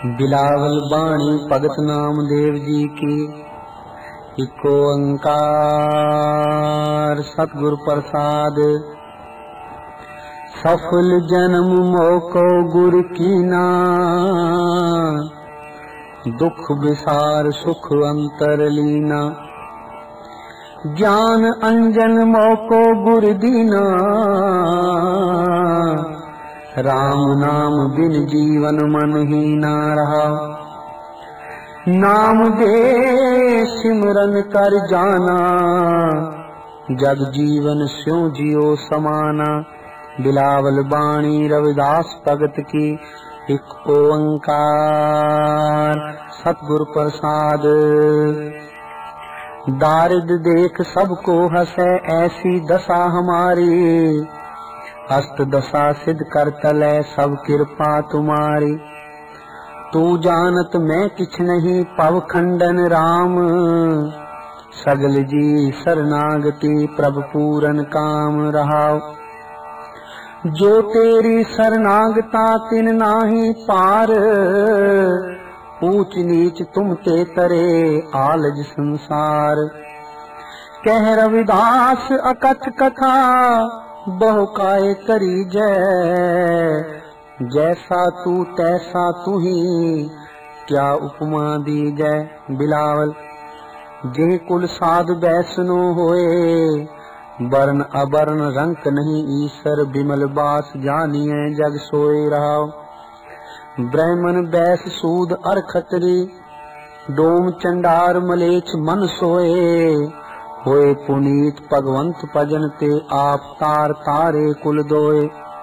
बिलावल बाणी भगत नामदेव जी की। इको ओंकार सतगुर प्रसाद। सफल जन्म मोको गुर कीना, दुख विसार सुख अंतर लीना। ज्ञान अंजन मोको गुर दीना, राम नाम बिन जीवन मन ही ना रहा। नाम दे सिमरन कर जाना, जग जीवन स्यों जियो समाना। बिलावल बाणी रविदास भगत की। एक ओंकार सतगुर प्रसाद। दारिद देख सबको हंसे ऐसी दशा हमारी, अष्ट दशा सिद्ध कर तले सब कृपा तुम्हारी। तू जानत मैं किछ नहीं पव खंडन राम, सगल जी शरणागति प्रभु पूरन काम रहाओ। जो तेरी शरणागता तिन नाही पार, ऊंच नीच तुम ते तरे आलज संसार। कह रविदास अकथ कथा बहु काय करी जय, जैसा तू तैसा तू ही क्या उपमा दी जय। बिलावल जे कुल साध बैसनो होए, वर्ण अवर्ण रंक नहीं ईश्वर बिमल बास जानिए जग सोए रहाओ। ब्राह्मण बैस सूद अर खतरी, डोम चंडार मलेच्छ मन सोए। होए पुनीत भगवंत भजन ते आप तार तारे कुल दोए।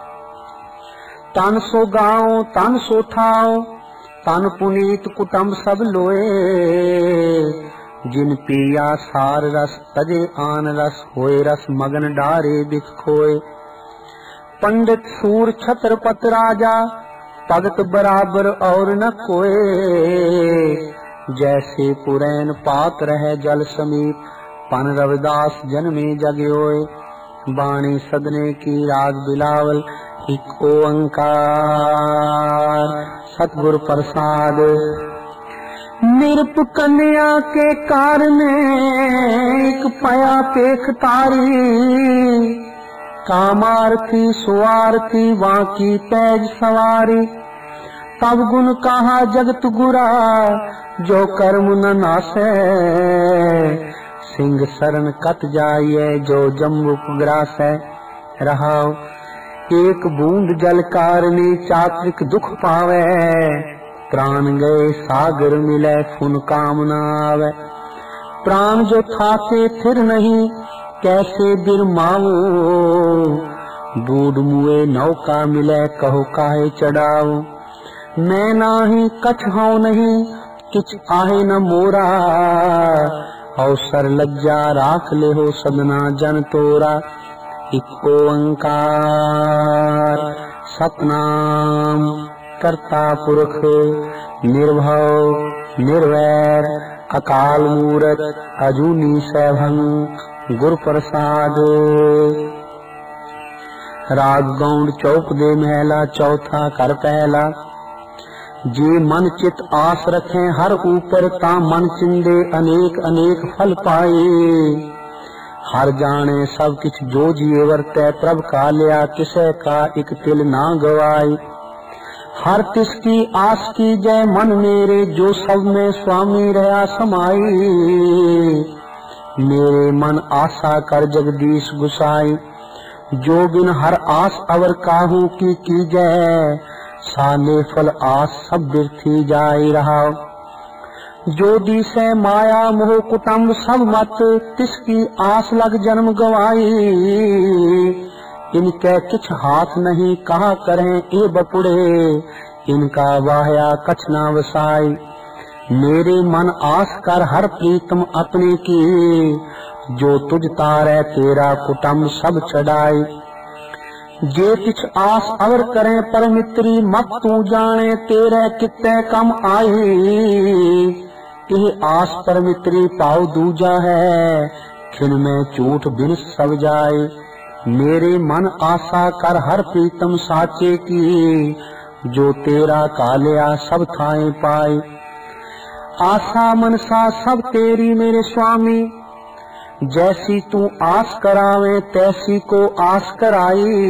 तन सो गाओ तन सो ठाओ, तन पुनीत कुटुंब सब लोए। जिन पिया सार रस तजे आन रस, होए रस मगन डारे बिख खोए। पंडित सूर छत्रपत राजा, भगत बराबर और न कोए। जैसे पुरैन पात रहे जल समीप, पन रविदास जन्मे जगयोए। बाणी सदने की राग बिलावल। एक ओंकार सतगुर प्रसाद। निरप कन्या के कारण एक पया पेख तारी, कामार्थी सुवार्थी वाकी पैज सवारी। तब गुण कहा जगत गुरा, जो कर्म न नासे। सिंह शरण कत जाइए जो जम्बुक ग्रासै। रहाओ एक बूंद जल कारणी चात्रिक दुख पावे। प्राण गए सागर मिले फुन कामना आवे। प्राण जो थाके फिर नहीं कैसे बिरमाओ। बूढ़ मुए नौका मिले कहो काहे चढ़ाओ। मैं नाही कछ हूँ नहीं किछ आहे न मोरा। अवसर लज्जा राख ले हो सदना जन तोरा। एक ओंकार सतनाम करता पुरख, निर्भव निर्वैर अकाल मूरत अजूनी सैभं गुर प्रसाद। राग गौंड चौक दे महला, चौथा कर पहला। जे मन चित आस रखें हर ऊपर, ता मन चिंदे अनेक अनेक फल पाए। हर जाने सब किछ जो जिए वर्तै, प्रभ का लिया किसे का एक तिल ना गवाए। हर तिसकी आस की जय मन मेरे, जो सब में स्वामी रहा समाई। मेरे मन आशा कर जगदीश गुसाई, जो बिन हर आस अवर काहू की जय। साले फल आस सब बिरथी जाई रहा। जो दिसे माया मोह कुटुंब सब मत, तिसकी आस लग जन्म गवाई। इनके किछ हाथ नहीं कहा करें ए बपुड़े, इनका वाहया कछ ना वसाई। मेरे मन आस कर हर प्रीतम अपने की, जो तुझ तारे तेरा कुटुंब सब चढ़ाई। जे किछ आस अवर करें पर मित्री, मत तू जाने तेरे कित्ते कम आई। यह आस पर मित्री पाओ दूजा है, खिन में झूठ बिन सब जाए। मेरे मन आशा कर हर प्रीतम साचे की, जो तेरा कालिया सब थाए पाए। आशा मनसा सब तेरी मेरे स्वामी, जैसी तू आस करावे तैसी को आस कराई।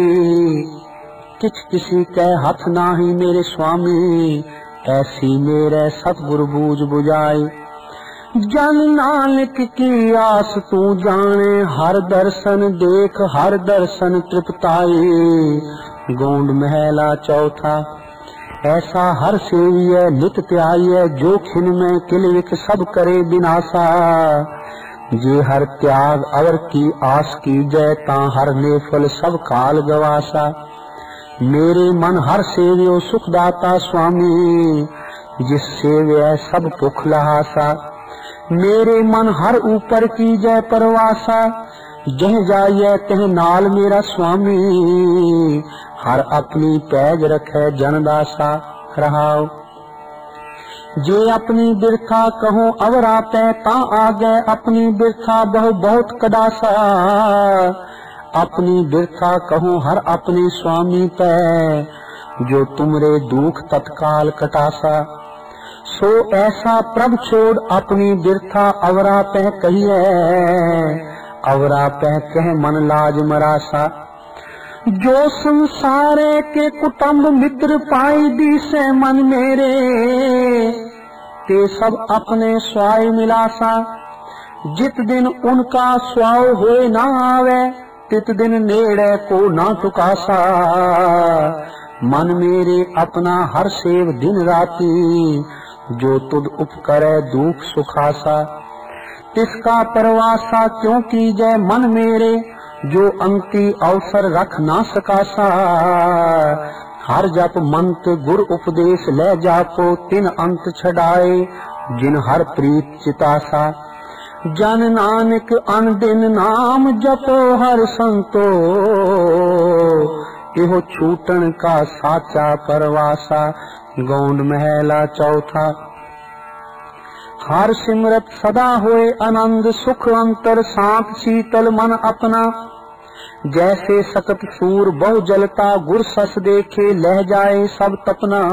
किछ किसी के हाथ नाही मेरे स्वामी, ऐसी मेरे सतगुरु बूझ बुझाई। जन नानक की आस तू जाने, हर दर्शन देख हर दर्शन तृप्ताई। गोंड महला चौथा। ऐसा हर सेविय नित त्याय, जो खिन में किलविक सब करे विनाशा। जे हर त्याग अवर की आस की जय, ता हर ने फल सब काल गवासा। मेरे मन हर सेवियो सुखदाता स्वामी, जिस सेव्य सब भुख लहासा। मेरे मन हर ऊपर की जय परवासा, जह जाइए तह नाल मेरा स्वामी। हर अपनी पैज रखे जनदासा रहाओ। जे अपनी बिरथा कहो अवरा पे, ता आगे अपनी बिरथा बहु बहुत कदासा। अपनी बिरथा कहूँ हर अपने स्वामी पे, जो तुमरे दुख तत्काल कटासा। सो ऐसा प्रभ छोड़ अपनी बिरथा अवरा पे कहिए, अवरा पे कह मन लाज मरासा। जो संसारे के कुटुंब मित्र पाई दी से मन मेरे, ते सब अपने स्वाय मिलासा। जित दिन उनका स्वाव होए ना आवे, तित दिन नेड़े को ना टुकासा। मन मेरे अपना हर सेव दिन राती, जो तुद उपकरे दुख सुखासा। तिसका परवासा क्यों कीजै मन मेरे, जो अंति अवसर रख ना सकासा। हर जप मंत गुर उपदेश ले जापो, तिन अंत छड़ाए जिन हर प्रीत चितासा। जन नानक अन दिन नाम जपो हर संतो, इहो छूटन का साचा परवासा। गौंड महला चौथा। हर सिमरत सदा होए आनंद, सुख अंतर शांत शीतल मन अपना। जैसे सकत सूर बहु जलता, गुर सस देखे लह जाए सब तपना।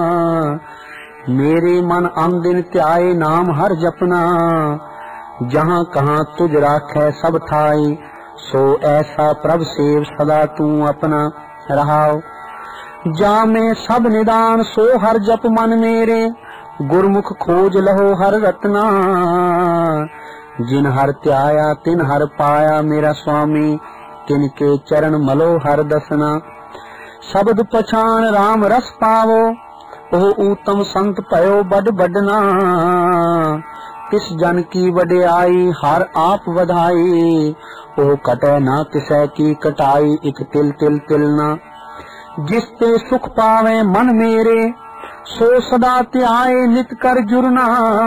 मेरे मन अन दिन त्याए नाम हर जपना, जहाँ कहाँ तुझ राखे सब ठाई। सो ऐसा प्रभ सेव सदा तू अपना रहाओ। जा में सब निदान सो हर जप मन मेरे, गुरमुख खोज लहो हर रत्ना। जिन हर त्याया तिन हर पाया मेरा स्वामी, तिनके चरण मलो हर दसना। शब्द पछान राम रस पावो, ओह उत्तम संत पयो बड बडना। किस जन की वड्याई हर आप वधाई, ओ कटे ना किसै की कटाई। एक तिल तिल तिलना। जिसते सुख पावे मन मेरे, सो सदा त्याए नित कर जुरना।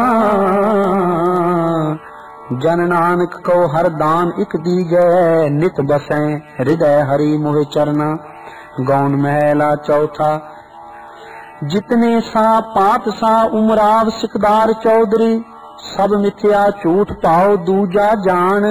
जन नानक को हर दान इक दीजै, नित बसै हृदय हरि मोहि चरना। गौंड महला चौथा। जितने सा पात सा उमराव सिकदार चौधरी, सब मिथ्या झूठ पाओ दूजा जान।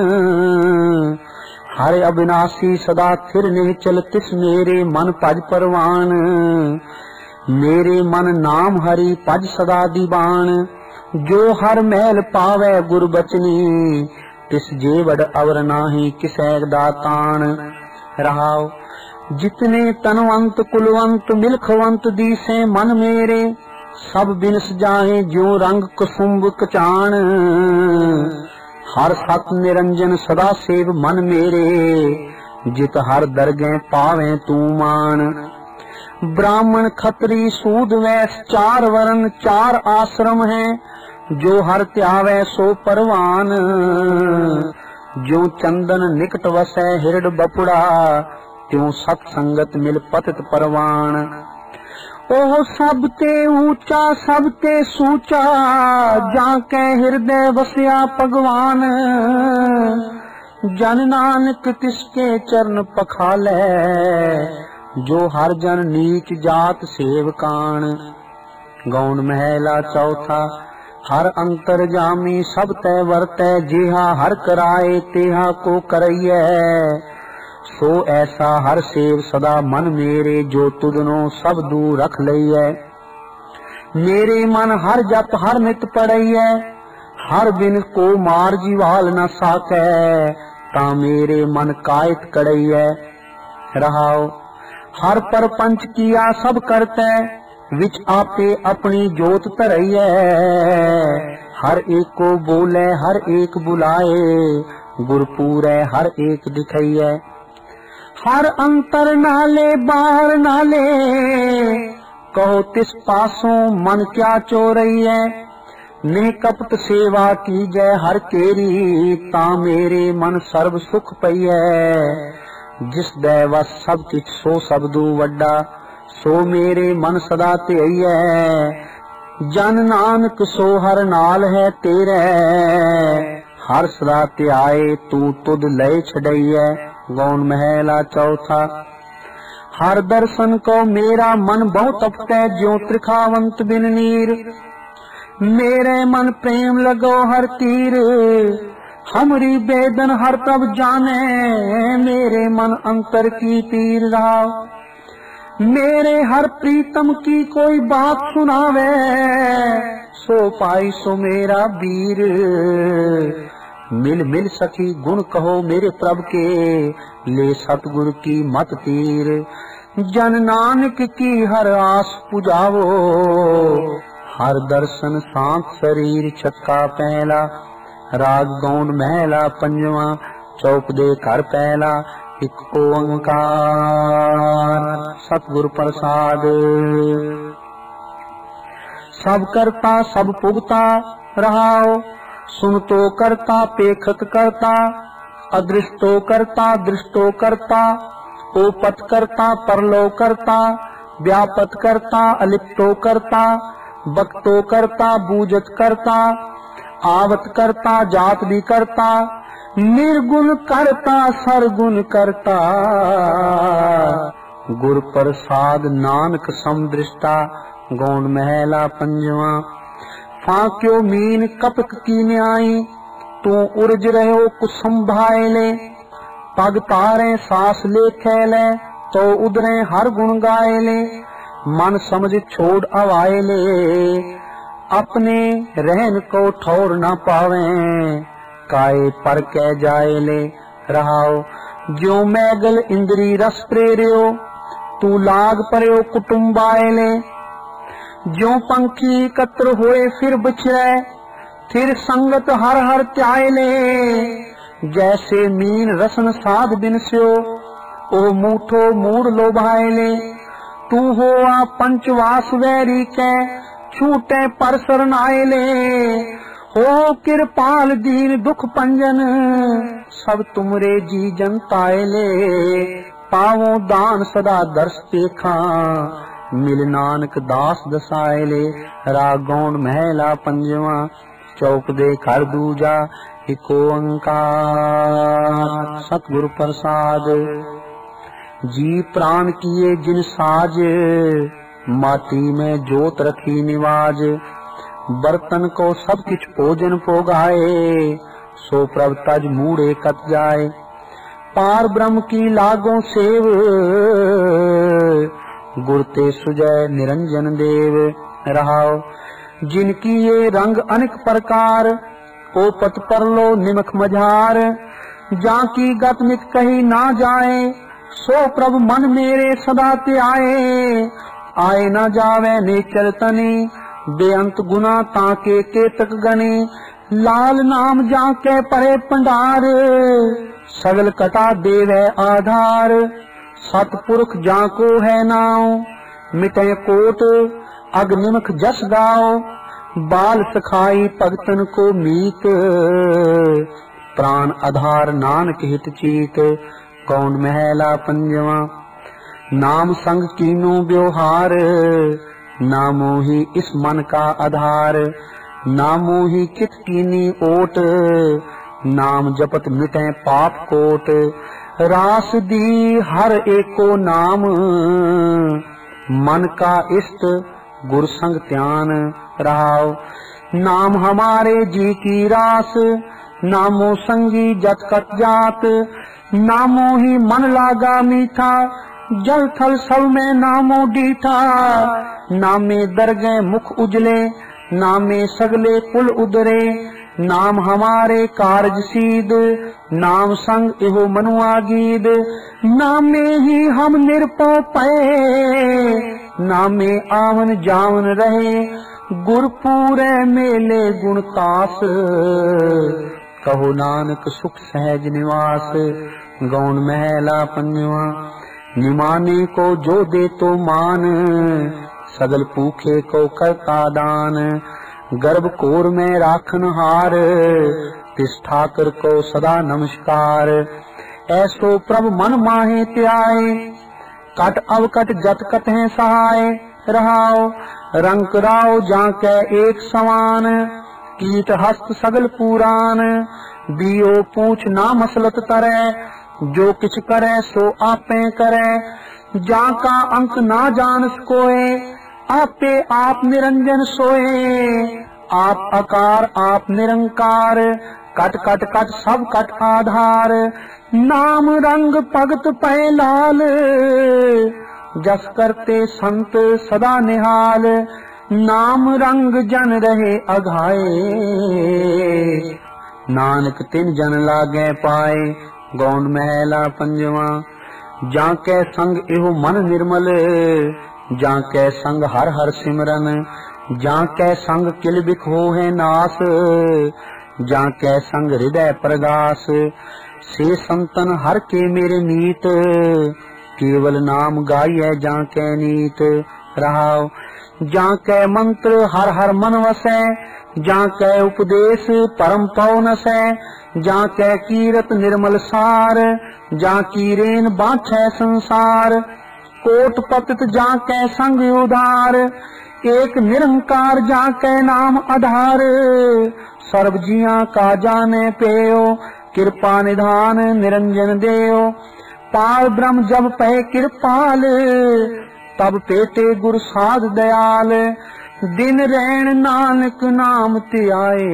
हर अविनाशी सदा थिर नहीं चल, तिस मेरे मन भज परवान। मेरे मन नाम हरि भज सदा दीवान। जो हर महल पावे गुर बचनी, तिस जेवड़ अवर नाही किसै दातान। रहाओ। जितने तनवंत कुलवंत मिलखवंत दीसे मन मेरे, सब बिनस जाए ज्यों रंग कुसुम्ब कचान। हर सत निरंजन सदा सेव मन मेरे, जित हर दरगह पावे तू मान। ब्राह्मण खत्री सूद वैस चार वर्ण चार आश्रम है, जो हर त्यावे सो परवान। जो चंदन निकट वसै हिरड बपुड़ा, त्यों सत संगत मिल पतित परवान। ओह सब ते ऊंचा सब ते सूचा, जाके हृदय वसिया भगवान। जन नानक तिसके चरण पखाले, जो हर जन नीच जात सेवकान। गौंड महला चौथा। हर अंतर जामी सब तय वर्तै, जेहा हर कराए तेहा को करैयै। सो ऐसा हर सेव सदा मन मेरे, जो तुदनो सब दूर रख लईऐ। मेरे मन हर जप हर नित पढ़ईऐ, हर बिन को मार जीवाल न साकै, ता मेरे मन कायत कड़ईऐ। रहाओ हर परपंच किया सब करतै, विच आपे अपनी जोत धरईऐ। हर एक को बोले हर एक बुलाए, गुरपूरै हर एक दिखईऐ। हर अंतर नाले बाहर नाले, कहो तिस पासों मन क्या चोरईऐ। ने कपट सेवा की जय हर केरी, ता मेरे मन सर्व सुख पईऐ। जिस दैवस सब किछ सो सबदू वड्डा, सो मेरे मन सदा ध्यईऐ। जन नानक सो हर नाल है तेरे, हर सदा ध्याए तू तुद लय छड़ईऐ। गौण महला चौथा। हर दर्शन को मेरा मन बहुत तपकै, ज्यों त्रिखावंत बिन नीर। मेरे मन प्रेम लगो हर तीर, हमरी बेदन हर प्रभ जाने। मेरे मन अंतर की पीर राव, मेरे हर प्रीतम की कोई बात सुनावे। सो पाई सो मेरा वीर, मिल मिल सखी गुण कहो मेरे प्रभ के, ले सतगुरु की मत तीर। जन नानक की हर आस पुजावो, हर दर्शन शांत शरीर। छक्का पहला। राग गौंड महला पंजवा, चौक दे घर पहला। एक ओंकार सतगुरु प्रसाद। सब करता सब पुगता रहाओ, सुन तो करता पेखत करता। अदृष्टो करता दृष्टो करता, ओपत करता परलो करता। व्यापत करता अलिप्तो करता, बक्तो करता बूझत करता। आवत करता जात भी करता, निर्गुण करता सरगुण करता। गुर प्रसाद नानक समदृष्टा। गौंड महला पंजवा। फाक्यो मीन कपक की न्याई, तू उर्ज रहो कुसुम भाए ले। पग तारे सांस ले खेले, तो उधरे हर गुण गाए ले। मन समझ छोड़ अवाए ले, अपने रहन को ठौर न पावे। काए पर कह जाए ले। रहाओ ज्यों मैगल इंद्री रस प्रेरियो, तू लाग परयो कुटुम्बाए ले। ज्यों पंखी एकत्र होए फिर बिछड़े, फिर संगत हर हर त्याए ले। जैसे मीन रसन साध बिनस्यो, ओ मूठो मूड लोभाए ले। तू होआ पंचवास वैरी के, छूटे पर शरणाए ले। हो कृपाल दीन दुख पंजन, सब तुमरे जी जनताए ले। पावो दान सदा दर्श देखा, मिल नानक दास दसाए ले। राग गौंड महला पंजवा, चौक दे घर दूजा। एक ओंकार सतगुरु प्रसाद। जी प्राण किए जिन साज, माटी में जोत रखी निवाज। बर्तन को सब किछ भोजन पोगाए, सो प्रभ तज मूढ़े कत जाए। पार ब्रह्म की लागों सेव, गुरते सुजय निरंजन देव। रहाओ जिनकी ये रंग अनेक प्रकार, ओ पत परलो निमक मझार। जाकी गत मित कही ना जाए, सो प्रभ मन मेरे सदा ते आए। आए न जावे नेचर तनी, बेअंत गुना ताके केतक गणी। लाल नाम जाके परे पंडार, सगल कटा देवे आधार। सतपुरख जाको है नाव, मिटे कोट अग्निमख जस गाओ। बाल सखाई भगतन को मीत, प्राण आधार नानक हित चीत। गौंड महला पंजवा। नाम संग कीनो व्यवहार, नामो ही इस मन का आधार। नामो ही चित कीनी ओट, नाम जपत मिटे पाप कोट। रास दी हर एको नाम, मन का इष्ट गुर संग ध्यान। रहाओ नाम हमारे जी की रास, नामो संगी जत कत जात, नामो ही मन लागा मीठा, जल थल सब में नामो डीठा। नामे दरगे मुख उजले, नामे सगले पुल उदरे, नाम हमारे कारज सीद, नाम संग एहो मनुआ गीद। नामे ही हम निरपो पए, नामे आवन जावन रहे, गुरपूरे मेले गुणतास। कहो नानक सुख सहज निवास, गौण महला पंजवा। निमाने को जो दे तो मान, सगल पूखे को करता दान। गर्भ कोर में राखन हार, तिस ठाकर को सदा नमस्कार। ऐसो प्रभु मन माहे त्याए, कट अवकट जत कट है सहाय। रहाओ रंग राव जाके एक समान, कीट हस्त सगल पुराण। बियो पूछ ना मसलत तरे, जो किछ करे सो आपे करे। जाका अंक ना जान कोए, आपे आप निरंजन सोए। आप आकार आप निरंकार, कट कट कट सब कट आधार। नाम रंग भगत पै लाल, जस करते संत सदा निहाल। नाम रंग जन रहे अघाए, नानक तिन जन लागे पाए। गौण महला पंजवा। जाके संग एहो मन निर्मल, जाके संग हर हर सिमरन। जाके संग किल बिख हो है नास, जाके संग हृदय प्रगास। से संतन हर के मेरे मीत, केवल नाम गाइए जाके नीत। रहाओ जाके मंत्र हर हर मन वसै, जाके उपदेश परम पवन सै। जाके कीरत निर्मल सार, जाकी रेन बाछै संसार। कोट पतित जाके संग उधार, एक निरंकार जाके नाम आधार। सर्व जिया का जाने पेयो, कृपा निधान निरंजन देयो। पाल ब्रह्म जब पै कृपाल, तब पेटे गुर साध दयाल। दिन रैन नानक नाम त्याए,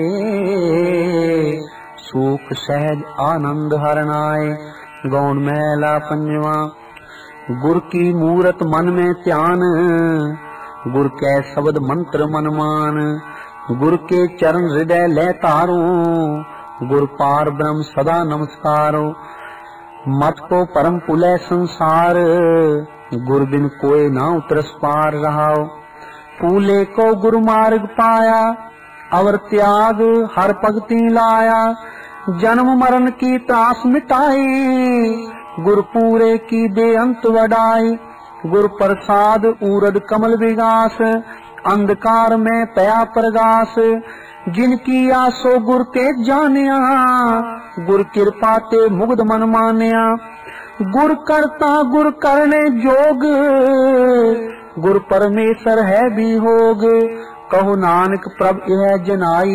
सुख सहज आनंद हरनाए। गौण महला पंजवा। गुर की मूरत मन में ध्यान, गुर के शब्द मंत्र मन मान। गुर के चरण हृदय ले तारो, गुर पार ब्रह्म सदा नमस्कारो। मत को परम पुलय संसार, गुर बिन कोई ना उतरस पार। रहाओ पूले को गुरु मार्ग पाया, अवर त्याग हर भगति लाया। जन्म मरण की त्रास मिटाई, गुर पूरे की बेअंत वडाई। गुर प्रसाद उरद कमल विगास, अंधकार में पया प्रगास। जिनकी आसो गुर ते जानिया, गुर कृपा ते मुग्ध मन मानिया। गुर करता गुर करने जोग, गुर परमेश्वर है भी होग। कहो नानक प्रभ यह जनाई,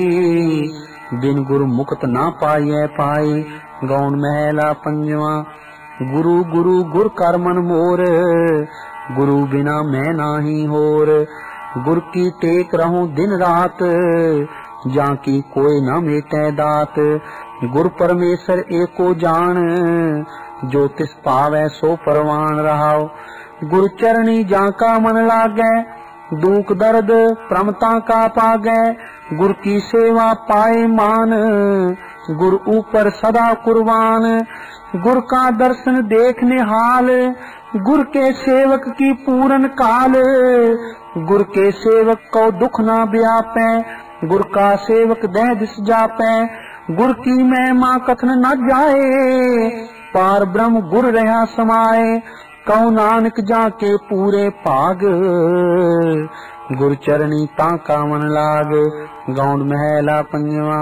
बिन गुरु मुक्त ना पाइए पाई। गौण महला पंजवा। गुरु गुरु गुर कर मन मोर, गुरु बिना मैं नाही होर। गुर की टेक रहूं दिन रात, जाकी कोई न मेटे दात। गुर परमेश्वर एको जान, जो तिस पावै सो परवान। रहाओ गुर चरणी जाका मन लागै, दुख दर्द प्रमता का पागै। गुर की सेवा पाए मान, गुर ऊपर सदा कुर्बान। गुर का दर्शन देखने हाल, गुर के सेवक की पूरन काल। गुर के सेवक को दुख ना व्यापै, गुर का सेवक दह दिस जापै। गुर की महिमा कथन न जाए, पार ब्रह्म गुर रहा समाए। कहो नानक जाके पूरे भाग, गुर चरणी ताका मन लाग। गौण महला पंजवा।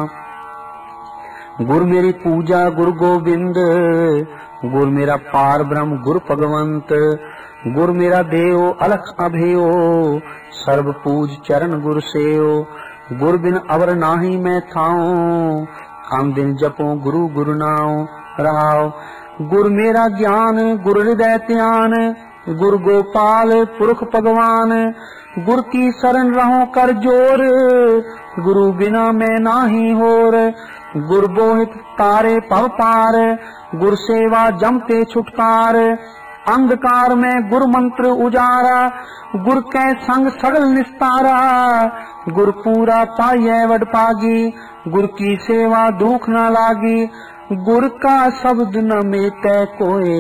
गुर मेरी पूजा गुरु गोबिंद, गुर मेरा पार ब्रह्म गुरु भगवंत। गुर मेरा देव अलख अभेयो, सर्व पूज चरण गुर सेयो। गुर बिन अवर नाही मैं थाऊं, हम दिन जपो गुरु गुरु नाओ। रहाओ गुर मेरा ज्ञान गुर हृदय ध्यान, गुर गोपाल पुरख भगवान। गुर की शरण रहो कर जोर, गुरु बिना मैं नाही होर। गुर बोहित तारे पव पार, गुर सेवा जमते छुटकार। अंधकार में गुर मंत्र उजारा, गुर कै संग सगल निस्तारा। गुर पूरा पाइये वड पागी, गुर की सेवा दुख न लागी। गुर का शब्द न मेटे कोए,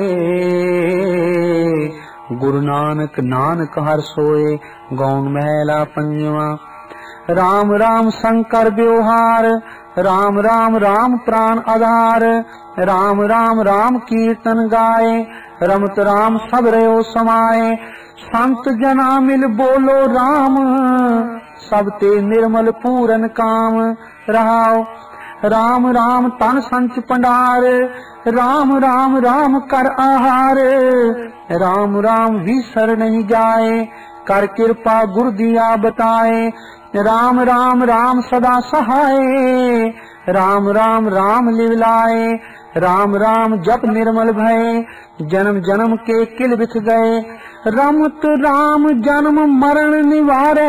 गुरु नानक नानक हर सोए। गौन महला पंजवा। राम राम शंकर व्यवहार, राम राम राम प्राण आधार। राम राम राम कीर्तन गाए, रमत राम सब रहो समाए। संत जना मिल बोलो राम, सब ते निर्मल पूरन काम। रहाओ राम राम तन संच पंडार, राम राम राम कर आहार। राम राम विसर नहीं जाए, कर कृपा गुरु दिया बताए। राम राम राम सदा सहाय, राम राम राम लिवलाए। राम राम जप निर्मल भय, जन्म जन्म के किल बिछ गए। रमत राम जन्म मरण निवारे,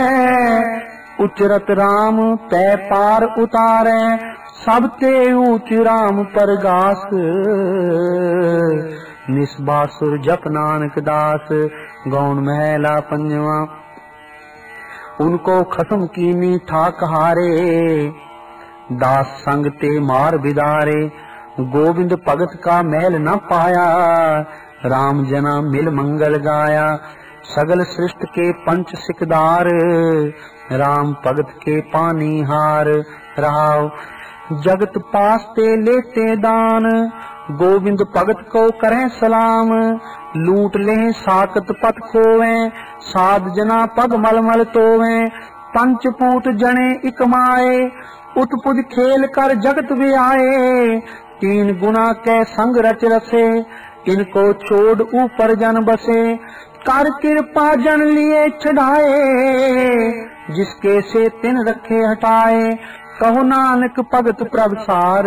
उचरत राम तै पार उतारे। सब ते ऊच राम परगास, निस्बासुर जप नानक दास। गौन महला पंजवा। उनको खसम की मीठा कहारे, दास संग ते मार बिदारे। गोविंद भगत का महल न पाया, राम जना मिल मंगल गाया। सगल सृष्ट के पंच सिकदार, राम भगत के पानी हार। रहाओ जगत पास ते लेते दान, गोविंद भगत को करें सलाम। लूट ले साकत पत खोवे, साध जना पग मल मल तोवे। पंचपूत जने इकमाए, उतपुज खेल कर जगत भी आए। तीन गुना के संग रच रसे, इनको छोड़ ऊपर जन बसे। कर कृपा जन लिए चढ़ाए, जिसके से तिन रखे हटाए। कहो नानक भगत प्रभ सार,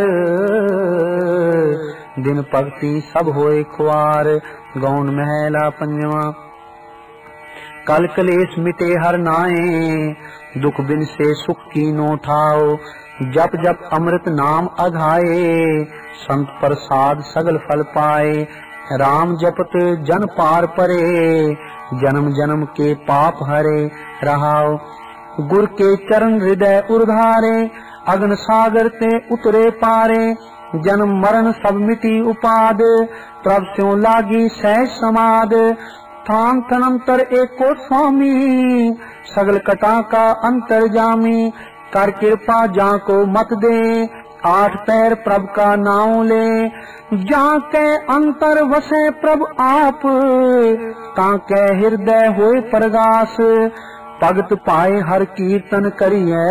दिन भक्ति सब होए खुआर। गौन महला पंजवा। कल कलेश मिटे हर नाए, दुख बिन से सुख की नो ठाओ। जप जप अमृत नाम अघाए, संत प्रसाद सगल फल पाए। राम जपत जन पार परे, जन्म जन्म के पाप हरे। रहाओ गुर के चरण हृदय उर्धारे, अग्न सागर ते उतरे पारे। जन्म मरण सब मिटी उपाद, प्रभ स्यों लागी सहज समाद। थान तनंतर एको स्वामी, सगल कटा का अंतर जामी। कर कृपा जा को मत दे, आठ पैर प्रभ का नाम ले। जाके अंतर वसे प्रभ आप, ताके हृदय होए परगास। भगत पाए हर कीर्तन करिए,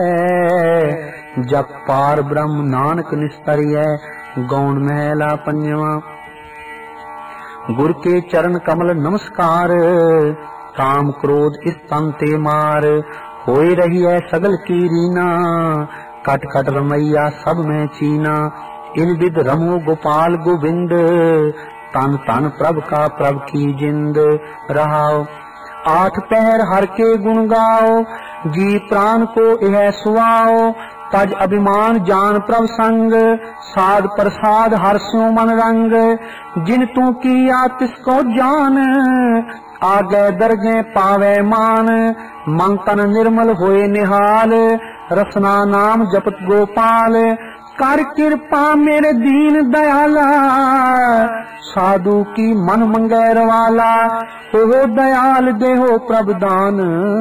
जप पार ब्रह्म नानक निस्तरिए। गौण महला पंजवा। गुर के चरण कमल नमस्कार, काम क्रोध इस तन ते मार। होए रही है सगल की रीना, कट कट रमैया सब में चीना। इन विद रमो गोपाल गोविंद, तन तन प्रभ का प्रभ की जिंद। रहाओ आठ पहर हर के गुण गाओ, जी प्राण को यह सुआओ। तज अभिमान जान प्रभ संग, साध प्रसाद हर स्यों मन रंग। जिन तू किया तिसको जान, आगे दरगे पावे मान। मन तन निर्मल होए निहाल, रसना नाम जपत गोपाल। कर कृपा मेरे दीन दयाला, साधु की मन मंगैर वाला। हो दयाल देहो प्रभ दान,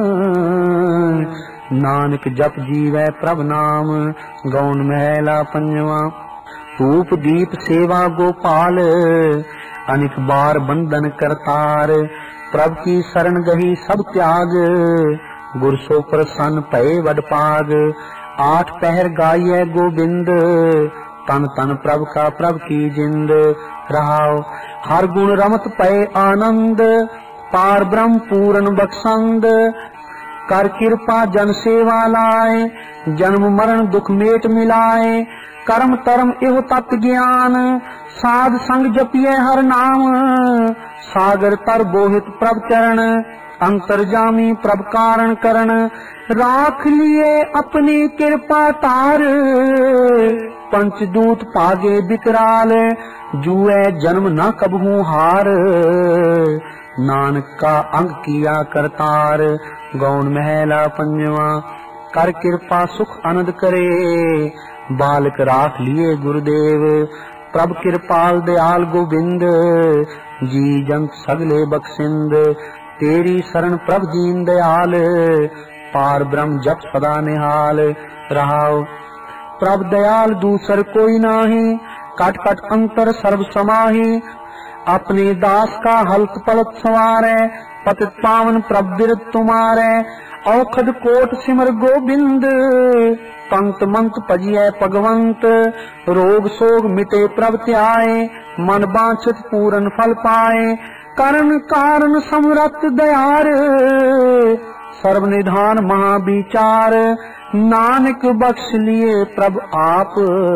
नानक जप जीवै प्रभ नाम। गौण महला पंजवा। धूप दीप सेवा गोपाल, अनेक बार बंधन करतार। प्रभ की शरण गही सब त्याग, गुर सो प्रसन्न भये वड पाग। आठ पहर गाइए गोविंद, तन तन प्रभ का प्रभ की जिंद। रहाओ हर गुण रमत पए आनंद, पार ब्रह्म पूर्ण बख्शंद। कर कृपा जन सेवा लाए, जन्म मरण दुख मेट मिलाए। कर्म तरम एहो तत् ज्ञान, साध संग जपिए हर नाम। सागर तर बोहित प्रभ चरण, अंतर्जामी प्रभ कारण करण। राख लिए अपनी कृपा तार, पंचदूत पागे विकराल। जुए जन्म न कबहू हार, नानक का अंग किया करतार। गौण महला पंजवा। कर कृपा सुख आनंद करे, बालक राख लिए गुरुदेव। प्रभ कृपाल दयाल गोविंद, जी जंत सगले बख्शिंद। तेरी शरण प्रभ दीन दयाल, पार ब्रह्म जप सदा निहाल। रहाओ प्रभ दयाल दूसर कोई नाही, कट कट अंतर सर्व समाही। अपने दास का हल्क पलक संवारे, पतित पावन प्रभ बिरद तुम्हारे। औखद कोट सिमर गोविंद, पंत मंत पजिए भगवंत। रोग सोग मिटे प्रभ त्याए, मन बांछित पूरन फल पाए। करण कारण समरथ दयार, सर्व निधान महाविचार। नानक बख्श लिए प्रभ आप,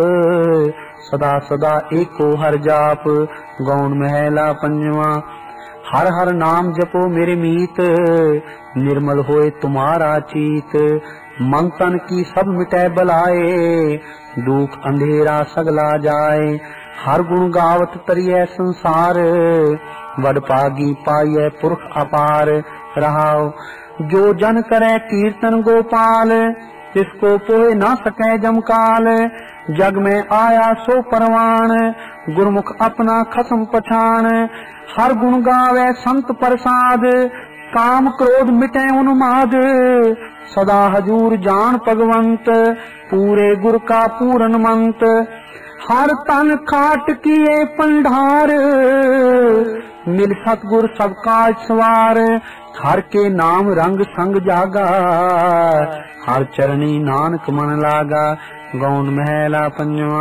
सदा सदा एको हर जाप। गौण महला पंजवा। हर हर नाम जपो मेरे मीत, निर्मल होए तुम्हारा चीत। मन तन की सब मिटे बलाए, दुख अंधेरा सगला जाए। हर गुण गावत तरिए संसार, वड पागी पाइए पुरख अपार। रहाओ जो जन करे कीर्तन गोपाल, तिसको पोए ना सके जमकाल। जग में आया सो परवान, गुरमुख अपना खसम पछान। हर गुण गावे संत प्रसाद, काम क्रोध मिटे उन्माद। सदा हजूर जान भगवंत, पूरे गुर का पूरन मंत। हर तन खाट किए पंडार, मिल सतगुर सब काज सवार। हर के नाम रंग संग जागा, हर चरणी नानक मन लागा। गौण महला पंजवा।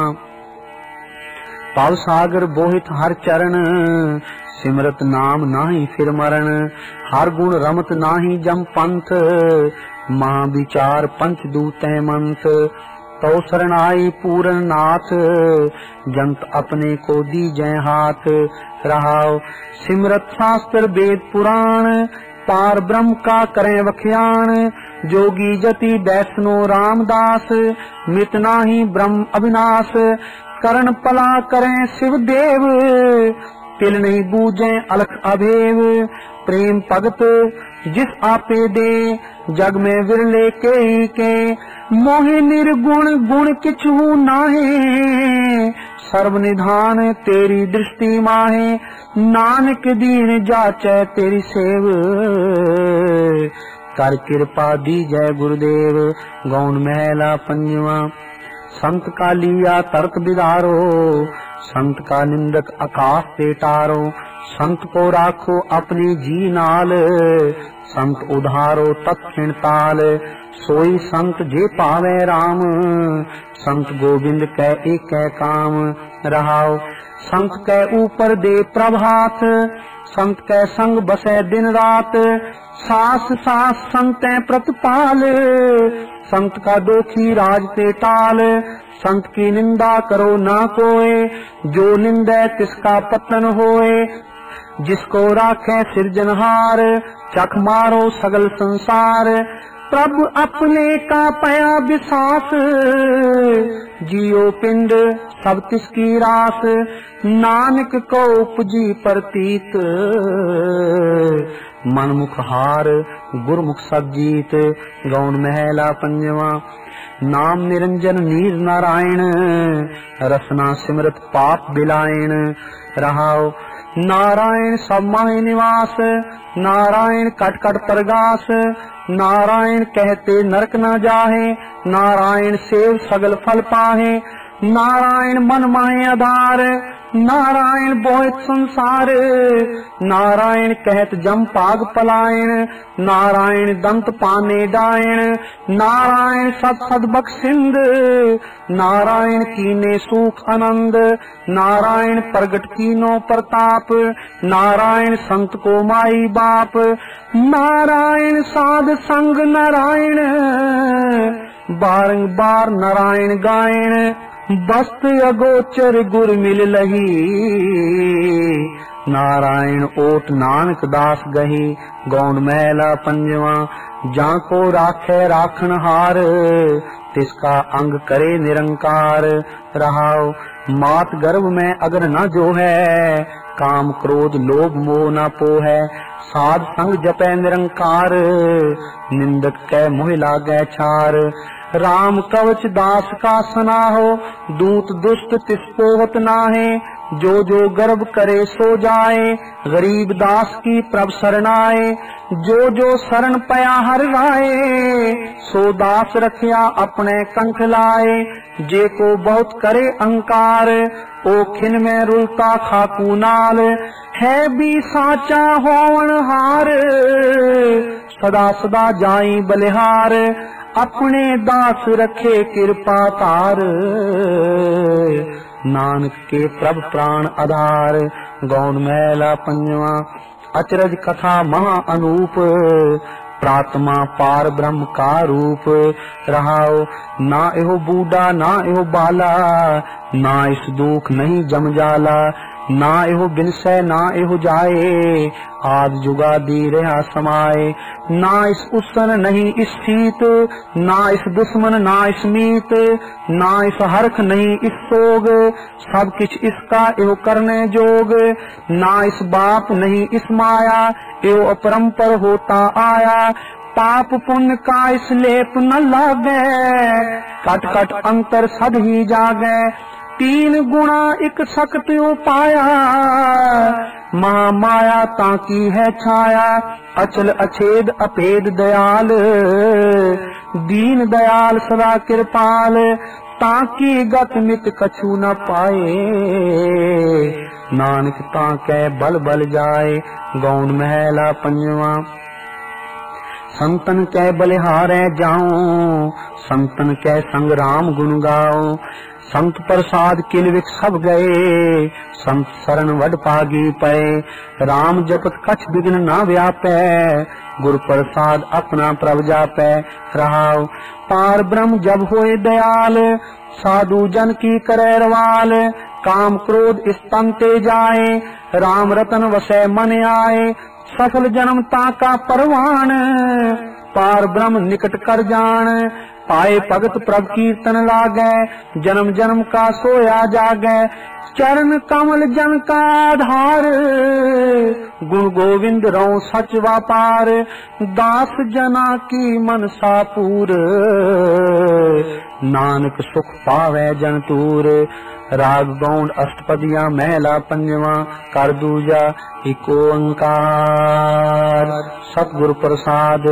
पाव सागर बोहित हर चरण, सिमरत नाम नाही फिर मरण। हर गुण रमत नाही जम पंथ, महाविचार पंच दूते मंत। तो शरण आई पूरन नाथ, जंत अपने को दी जय हाथ। रहाओ सिमरत शास्त्र वेद पुराण, पार ब्रह्म का करें वख्यान। जोगी जति वैष्णो रामदास, मित नाही ब्रह्म अविनाश। करण पला करें शिव देव, तिल नहीं बूझे अलख अभेव। प्रेम भगत जिस आपे दे, जग में विरले के। मोहि निर्गुण गुण किछु नाहे, सर्व निधान तेरी दृष्टि माहे। नानक दीन जाचै तेरी सेव, कर कृपा दीजै गुरुदेव। गौण महला पंजवा। संत का लिया तर्क बिदारो, संत का निंदक आकाश से टारो। संत को राखो अपने जी नाल, संत उधारो तत्क्षण ताल। सोई संत जे पावे राम, संत गोविंद कै एक काम। रहाओ संत कै ऊपर दे प्रभात, संत कै संग बसे दिन रात। सास सास संत प्रतिपाल, संत का दोखी राज ते टाल। संत की निंदा करो ना कोय, जो निंदे तिसका पतन होए। जिसको राखे सिरजनहार, चख मारो सगल संसार। प्रभु अपने का पया विसास, जियो पिंड सब तिसकी रास। नानक को उपजी प्रतीत, मनमुख हार गुरमुख सज्जीत। गौण महला पंजवा। नाम निरंजन नीर नारायण, रसना सिमरत पाप बिलायन। रहाओ नारायण सब माहि निवास, नारायण कट कट परगास। नारायण कहते नरक न जाहे, नारायण सेव सगल फल पाहे। नारायण मन माहे आधार, नारायण बोहित संसार, नारायण कहत जम पाग पलायन, नारायण दंत पाने डायण, नारायण सत सद बख्शिंद, नारायण कीने सुख आनंद, नारायण प्रगट कीनो प्रताप, नारायण संत को माई बाप, नारायण साध संग नारायण, बारंबार नारायण गायण, बस्त अगोचर गुर मिल लही, नारायण ओट नानक दास गही। गौण महला पंजवा। जाको राखे राखन हार, तिसका अंग करे निरंकार। रहाओ मात गर्भ में अगर न जो है, काम क्रोध लोभ मोह न पोहै। साध संग जपै निरंकार, निंदक कै मोह लागै छार। राम कवच दास का सनाहो, दूत दुष्ट तिस पोहत नाहे। जो जो गर्भ करे सो जाए, गरीब दास की प्रभ शरणाए। जो जो शरण पया हर राए, सो दास रखिया अपने कंठ लाए। जे को बहुत करे अहंकार, ओ खिन में रुलता खाकू नाल। है भी साचा होवन हार, सदा सदा जाई बलिहार। अपने दास रखे कृपा तार, नानक के प्रभ प्राण आधार। गौण महला पंजवा। अचरज कथा महा अनूप, प्रात्मा पार ब्रह्म का रूप। रहाओ ना एहो बूढ़ा ना एहो बाला, ना इस दुख नहीं जम जाला। ना एहो बिनसै ना एहो जाए, आद जुगादी रहा समाए। ना इस उसन नहीं इस शीत, ना इस दुश्मन ना इस मीत। ना इस हरख नहीं इस सोग, सब किछ इसका एहो करने जोग। ना इस बाप नहीं इस माया, एहो अपरंपर होता आया। पाप पुण्य का इस लेप न लागे, कट कट अंतर सद ही जागे। तीन गुणा एक सख्त उपाया, महामाया ताकी है छाया। अचल अछेद अपेद दयाल, दीन दयाल सदा कृपाल। ताकी गत मित कछु न पाए, नानक ताकै बल बल जाए। गौण महला पंजवा। संतन कै बलिहारे जाऊं, संतन कै संग राम गुण गाओ। संत प्रसाद किलविक सब गए, संत शरण वड पागी पए। राम जपत कछ विघ्न ना व्यापै, गुरु प्रसाद अपना प्रभ जापै। रहाओ पार ब्रह्म जब होए दयाल, साधु जन की करे रवाल। काम क्रोध स्तन ते जाए, राम रतन वसै मन आए। सफल जन्म ताका परवान, पार ब्रह्म निकट कर जान। पाए भगत प्रभ कीर्तन लागै, जन्म जन्म का सोया जागै। चरण कमल जन का आधार, गुण गोविंद रहो सच व्यापार। दास जना की मनसा पूर, नानक सुख पावे जन तूर। राग गौण अष्टपदियां महला पंजवा। कर दूजा एक ओंकार, सतगुरु प्रसाद।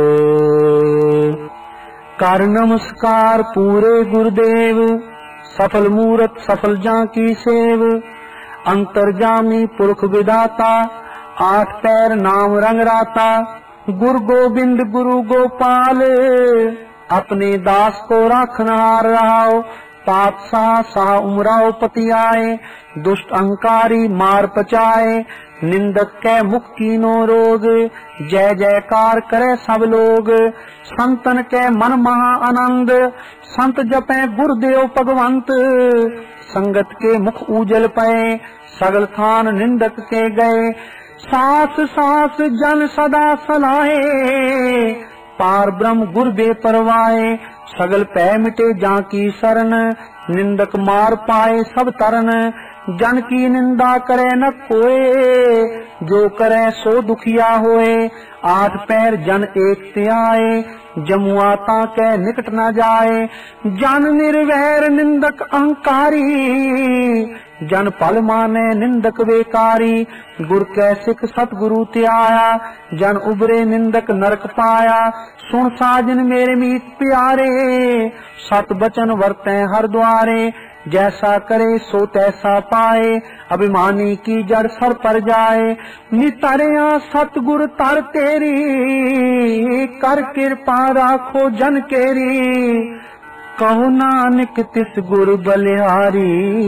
कर नमस्कार पूरे गुरुदेव, सफल मूरत सफल जा की सेव। अंतर्जामी पुरख विदाता, आठ पैर नाम रंग राता। गुरु गोविंद गुरु गोपाल, अपने दास को राखनहार रहाओ। पातशाह शाह उमराव पति आए, दुष्ट अहंकारी मार पचाए। निंदक कै मुख कीनो रोग, जय जयकार करे सब लोग। संतन के मन महा आनंद, संत जपे गुरुदेव भगवंत। संगत के मुख उजल पए, सगल थान निंदक के गए। सास सास जन सदा सलाहे, पार ब्रह्म गुर बेपरवाए। सगल पै मिटे जा की शरण, निंदक मार पाए सब तरन। जन की निंदा करे न कोय, जो करे सो दुखिया होए। आठ पैर जन एक त्याए, जमुआता के निकट न जाए। जन निर्वैर निंदक अहंकारी, जन पल माने निंदक बेकारी। गुर कै सिख सतगुरु त्याया, जन उबरे निंदक नरक पाया। सुन साजन मेरे मीत प्यारे, सत बचन वरतै हर द्वारे। जैसा करे सो तैसा पाए, अभिमानी की जड़ सर पर जाए। नितरिया सतगुर तर तेरी, कर कृपा राखो जन केरी। कहो नानक तिस गुर बलिहारी,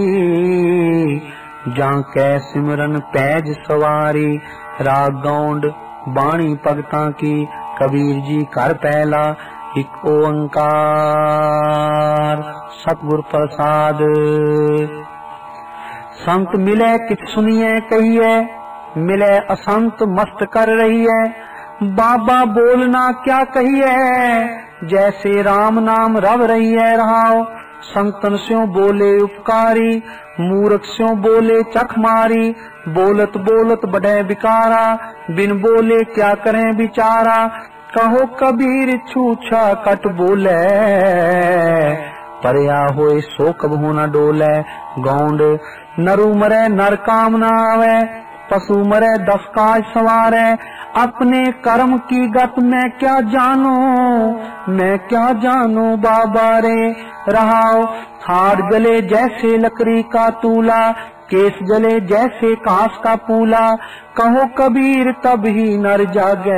जां कै सिमरन पैज सवारी। राग गौंड बाणी भगतां की, कबीर जी घर पहला एक ओंकार। सतगुर प्रसाद। संत मिले कित सुनिए कहिए, मिले असंत मस्त कर रही है। बाबा बोलना क्या कहिए, जैसे राम नाम रव रही है रहाओ। संतन स्यों बोले उपकारी, मूर्ख स्यों बोले चख मारी। बोलत बोलत बढ़े बिकारा, बिन बोले क्या करें बिचारा। कहो कबीर छूछा कट बोले, परया होए सो कबहू न डोले। गौंड नरु मरे नर काम न आवे, पशु मरे दस काज सवारे। अपने कर्म की गत मैं क्या जानू, मैं क्या जानू बाबा रे रहाओ। हाड़ जले जैसे लकड़ी का तूला, केस जले जैसे कांस का पूला। कहो कबीर तब ही नर जागे,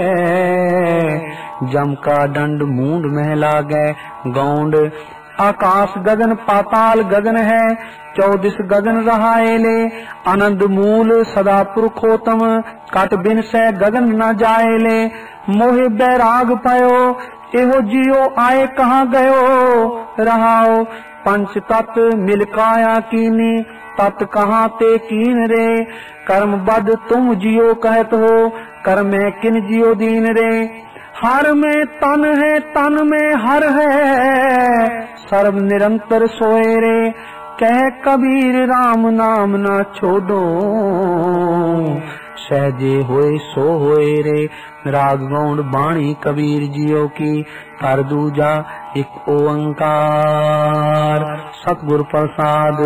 जम का दंड मूंड में लागे। गौंड आकाश गगन पाताल गगन है, 14 गगन रहाएले। आनंद मूल सदा पुरखोत्तम, कट बिन से गगन न जाएले। मोहे बैराग पयो, एहो जियो आए कहाँ गयो रहाओ। पंच तत्व मिल काया कीनी, तत् कहाँ ते कीन रे। कर्म बद तुम जियो कहत हो, कर्मे किन जियो दीन रे। हर में तन है तन में हर है, सर्व निरंतर सोए रे। कह कबीर राम नाम ना छोड़ो, सहजे होए सो होए रे। राग गौंड बाणी कबीर जियो की, कर दूजा एक ओंकार। सतगुर प्रसाद।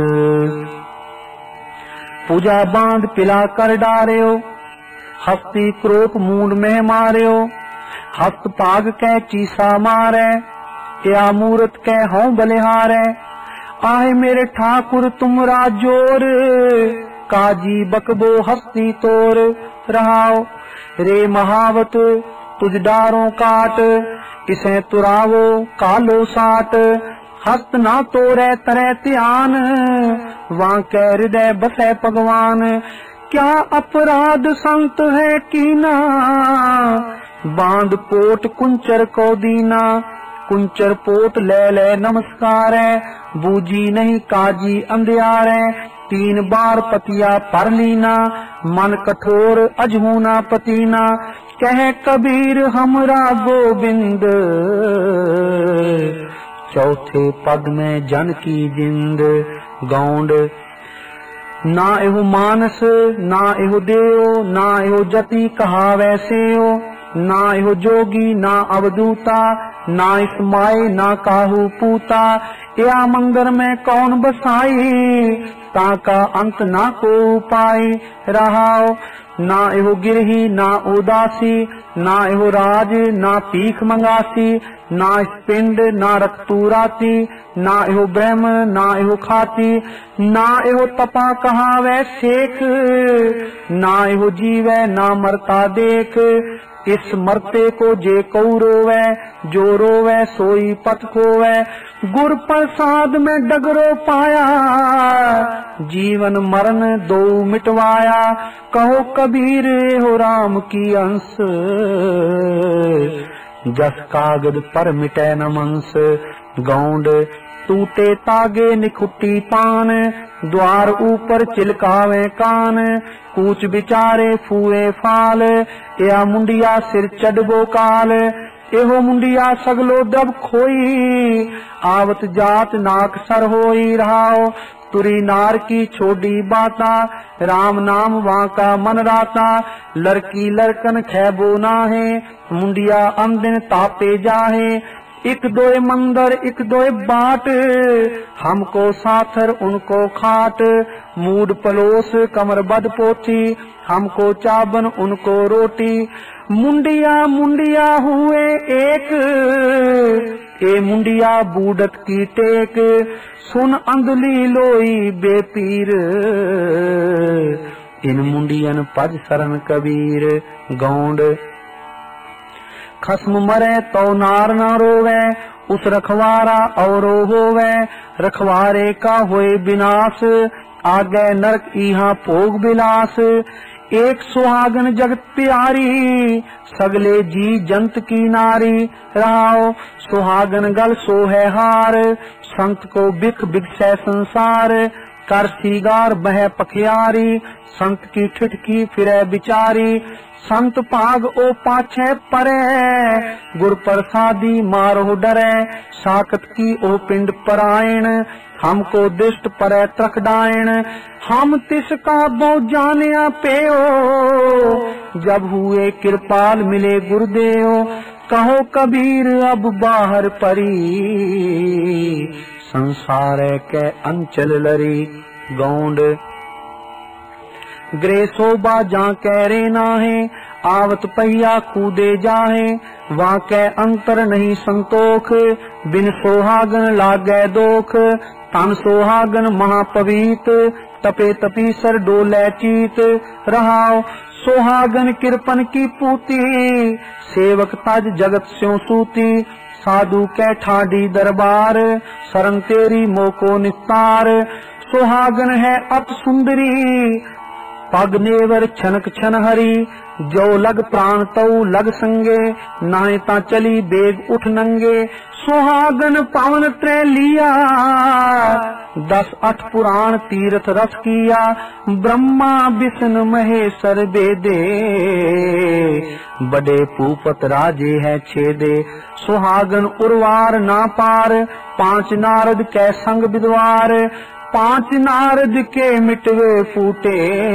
पूजा बांध पिला कर डार्यो, हस्ती क्रोप मूंड में मार्यो। हस्त पाग कै चीसा मारे, या मूरत कै हों बलिहारे। आए मेरे ठाकुर तुम राजोर, काजी बकबो हस्ती तोर रहाओ। रे महावत तुझ डारों काट, इसे तुरावो कालो साट। हस्त ना तोरे तरे त्यान, वहां कै हृदय बसे भगवान। क्या अपराध संत है कीना, बांध पोट कुंचर को दीना। कुंचर पोट ले ले नमस्कार है, बूझी नहीं काजी अंधियार है। 3 बार पतिया पर लीना, मन कठोर अजहूना पतीना। कह कबीर हमरा गोविंद, चौथे पद में जन की जिंद। गौंड ना एहो मानस ना एहो देव, ना एहो जति कहा वैसे हो। ना एहो जोगी ना अवधूता, ना इस माए ना काहू पूता। या मंदिर में कौन बसाई, ताका अंत ना को पाई रहाओ। ना एहो गिरही ना उदासी, ना एहो राज ना पीख मंगासी। ना इस पिंड ना रक्तूराती, ना एहो ब्रह्म ना एहो खाती। ना एहो तपा कहावे शेख, ना एहो जीवे ना मरता देख। इस मरते को जे को रोवे, जो रोवे सोई पत खोवे। गुर प्रसाद में डगरो पाया, जीवन मरण दो मिटवाया। कहो कबीर हो राम की अंश, जस कागज पर मिटे न मंस। गौंड टूटे तागे निखुट्टी पान, द्वार ऊपर चिलकावे कान। कूच बिचारे फूए फाल, या मुंडिया सिर चढ़बो काल। एहो मुंडिया सगलो दब खोई, आवत जात नाक सर होई रहाओ। तुरी नार की छोड़ी बाता, राम नाम वहाँ का मन राता। लड़की लड़कन खैबो नाहे, मुंडिया अंदिन तापे जाहे। एक दोए मंदर एक दोए बाट, हमको साथर उनको खाट। मूड पलोस कमर बद पोथी, हमको चाबन उनको रोटी। मुंडिया मुंडिया हुए एक, ए मुंडिया बूडत की टेक, सुन अंधली लोई बेपीर, इन मुंडियन पज सरन कबीर। गौंड खस्म मरे तो नार न रोवे, उस रखवारा औरो होवे, रखवारे का होए विनाश, आगे नरक इहा भोग विलास। एक सुहागन जगत प्यारी, सगले जी जंत की नारी, राव सुहागन गल सो है हार, संत को बिख बिगसै संसार, कर सीगार बह पखियारी, संत की ठिठकी फिरे बिचारी, संत भाग ओ पाछे परे, गुर प्रसादी मारो डरे, साकत की ओ पिंड परायण, हमको दिष्ट परे त्रक डायण, हम तिसका बहु जानिया पेओ, जब हुए कृपाल मिले गुरुदेव, कहो कबीर अब बाहर परी, संसार के अंचल लरी। गौंड ग्रे शोभा जा कहरे नाहे, आवत पहिया कूदे जाहे, वहाँ के अंतर नहीं संतोख, बिन सोहागन लागे दोख, तन सोहागन महापवीत, तपे तपीसर डोले चीत, रहाओ सोहागन किरपन की पूती, सेवक तज जगत स्यों सूती, साधु के ठाडी दरबार, शरण तेरी मोको निस्तार, सुहागन है अत सुंदरी, पग नेवर छनक छन हरी, जो लग प्राण तऊ लग संगे, नाहे ता चली बेग उठ नंगे, सुहागन पावन त्रै लिया, 10-8 पुराण तीर्थ रस किया, ब्रह्मा विष्णु महेश्वर बेदे, बड़े पूपत राजे है छेदे, सुहागन उर्वार ना पार, 5 नारद कै संग विद्वार, 5 नारद के मिटवे फूटे,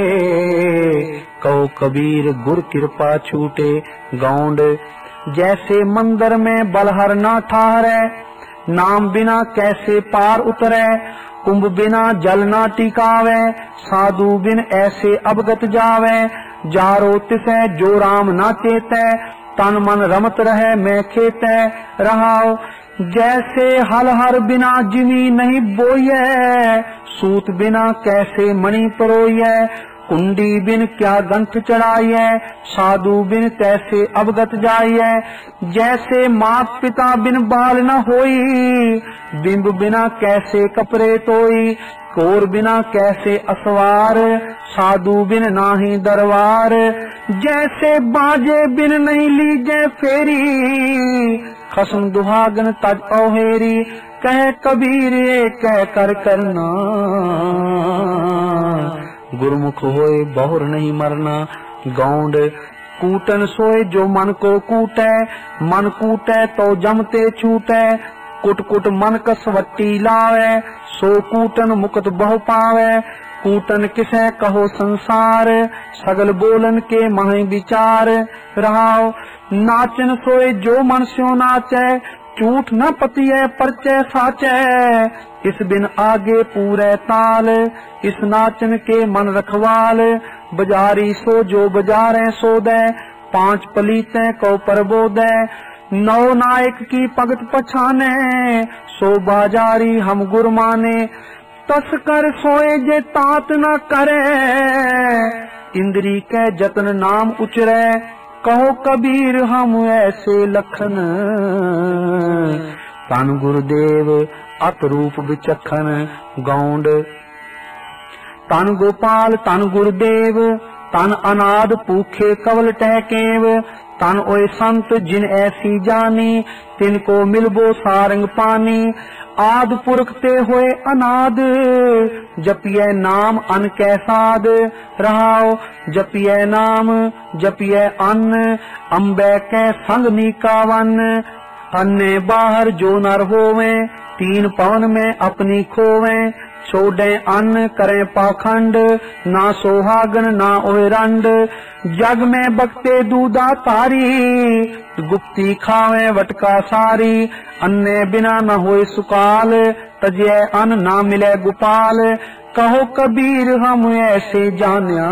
कहो कबीर गुर कृपा छूटे। गौंड जैसे मंदिर में बलहर ना ठहरे, नाम बिना कैसे पार उतरे, कुंभ बिना जल ना टिकावे, साधु बिन ऐसे अवगत जावे, जारो तिसै जो राम ना चेतै, तन मन रमत रहे मैं खेते, रहाओ जैसे हल हर बिना जिमी नहीं बोये, सूत बिना कैसे मणि परोये, कुंडी बिन क्या गंठ चढ़ाइए, साधु बिन कैसे अवगत जाइए, जैसे मात पिता बिन बाल न होई, बिंब बिना कैसे कपरे तोई, कोर बिना कैसे असवार, साधु बिन नाही दरबार, जैसे बाजे बिन नहीं लीजे फेरी, खसम दुहागन तज ओहेरी, कह कबीर कह कर करना, गुरुमुख होए बहुर नहीं मरना। गौंड कूटन सोए जो मन को कूटे, मन कूटे तो जमते छूटे, कुट कुट मन कसवट्टी लावे, सो कूटन मुक्त बहु पावे, कूटन किसे कहो संसार, सगल बोलन के माहि विचार, रहाओ नाचन सोए जो मन स्यो नाचे, झूठ न पतिये परचे साचे, इस बिन आगे पूरे ताल, इस नाचन के मन रखवाल, बाजारी सो जो बाजारे सो दे, 5 पलीते को प्रबोदे, 9 नायक की पगत पछाने, सो बाजारी हम गुर माने, तस्कर सोए जे तात न करे, इंद्री के जतन नाम उचरे, कहो कबीर हम ऐसे लखन, तन गुरुदेव अत रूप विचखन। गौंड तन गोपाल तन गुरुदेव, तन अनाद पूखे कवल टहकेव, तन ओए संत जिन ऐसी जानी, तिनको मिलबो सारंग पानी, आद पुरख ते होए अनाद, जपिए नाम अन कैसाद, रहाओ जपिए नाम जपिए अन्न, अम्बे कै संग नीकावन, अन्ने बाहर जो नर होवे, 3 पवन में अपनी खोवे, छोड़े अन्न करें पाखंड, ना सोहागन ना ओए रंड, जग में बकते दूधा तारी, गुप्ती खावे वटका सारी, अन्ने बिना न होए सुकाल, तजे अन्न ना मिले गोपाल, कहो कबीर हम ऐसे जान्या,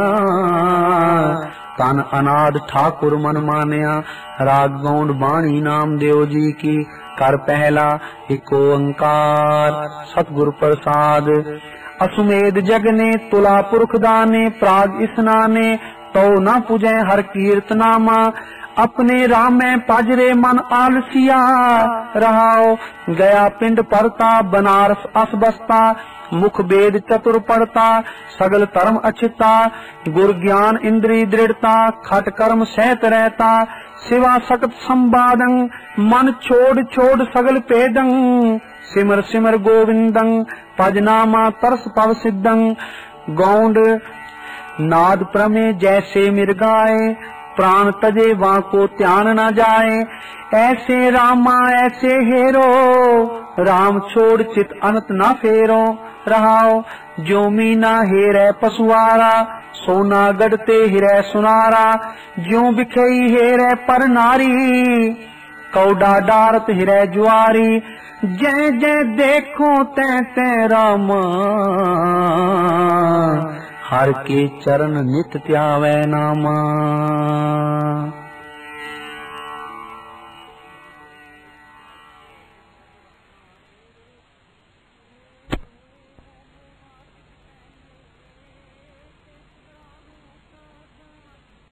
तन अनाद ठाकुर मन मान्या। राग गौंड बाणी नाम देव जी की। कर पहला एक ओंकार सतगुर प्रसाद। असुमेध जगने तुला पुरख दाने प्राग स्नाने तो न पूजै हर कीर्तनामा। अपने राम में पाजरे मन आलसिया रहाओ गया पिंड परता बनारस अस बसता। मुख वेद चतुर पढ़ता सगल धर्म अछिता। गुर ज्ञान इंद्री दृढ़ता खट कर्म सहत रहता। सिवा सकत संवादं मन छोड़ छोड़ सगल पेदं। सिमर सिमर गोविंदं भजनामा तरस पव सिद्धं। गौंड नाद प्रमे जैसे मिर्गाए प्राण तजे वहाँ को त्यान न जाए। ऐसे रामा ऐसे हेरो राम छोड़ चित अनंत न फेरो। रहाओ जो मीना हेरै पशुआरा सोना गढ़ते हिरै सुनारा। ज्यो बिखई हेरै पर नारी कौडा डारत हिरै जुआरी। जय जय देखो तै तै रामा हर के चरण नित त्यावै नामा।